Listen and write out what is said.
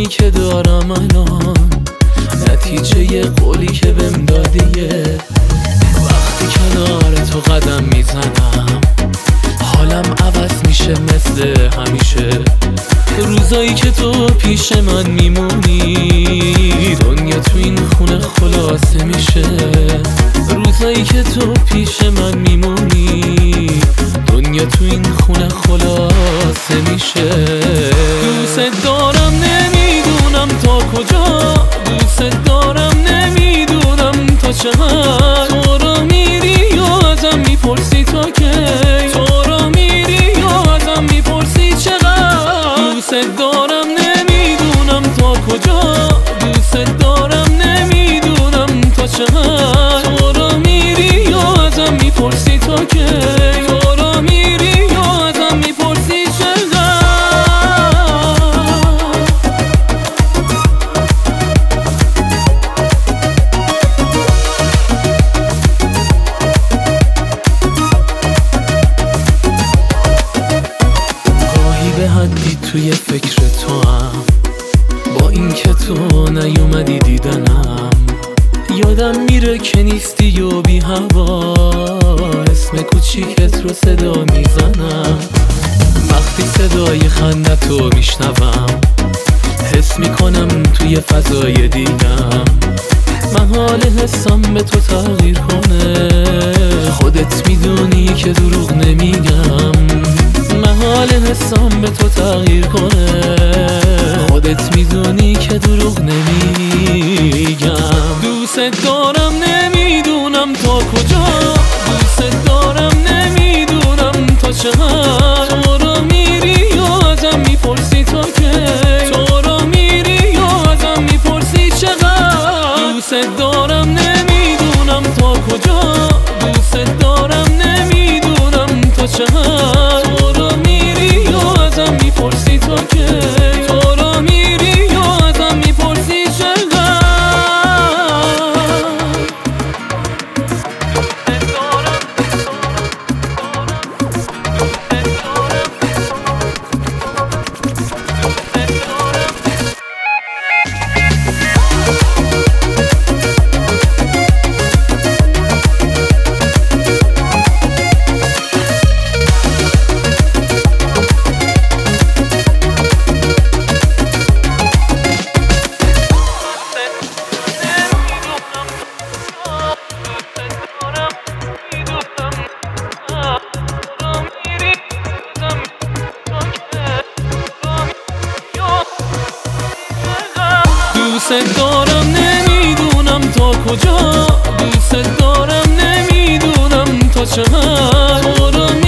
میدونی که دارم الان نتیجه یه قولی که بهم دادیه. وقتی کنار تو قدم میزنم حالم عوض میشه مثل همیشه. روزایی که تو پیش من میمونی دنیا تو این خونه خلاصه میشه. روزایی که تو پیش من میمونی دنیا تو این خونه خلاصه میشه. دوست دارم نمیدونم تا کجا، دوست دارم نمیدونم تا چقدر. تو را میری یا ازم میپرسی تا کی، تو را میری یا ازم میپرسی چقدر. دوست دارم نمیدونم تا کجا، دوست دارم نمیدونم تا چقدر. تو را میری یا ازم میپرسی تا کی، تو را میری یا ازم میپرسی چقدر. گاهی به حدی توی فکر تو هم، با این که تو نیومدی دیدنم. یادم میره که نیستی و بی هوا اسم کوچیکت رو صدا میزنم. وقتی صدای خندتو میشنوم حس میکنم توی فضای دیگم. محال حسم به تو تغییر کنه، خودت میدونی که دروغ نمیگم. محال حسم به تو تغییر کنه، خودت میدونی که دروغ نمیگم. دوست دارم نمیدونم تا کجا، دوست دارم نمیدونم تا چقدر. تو را میری یا ازم میپرسی تا کی، تو را میری یا ازم میپرسی چقدر. دوست دارم نمیدونم تا کجا، دوست دارم نمیدونم تا چقدر. تو را میری یا ازم میپرسی تا کی، تو را میری یا ازم میپرسی چقدر. دوست دارم نمیدونم تا کجا، دوست دارم نمیدونم تا چقدر.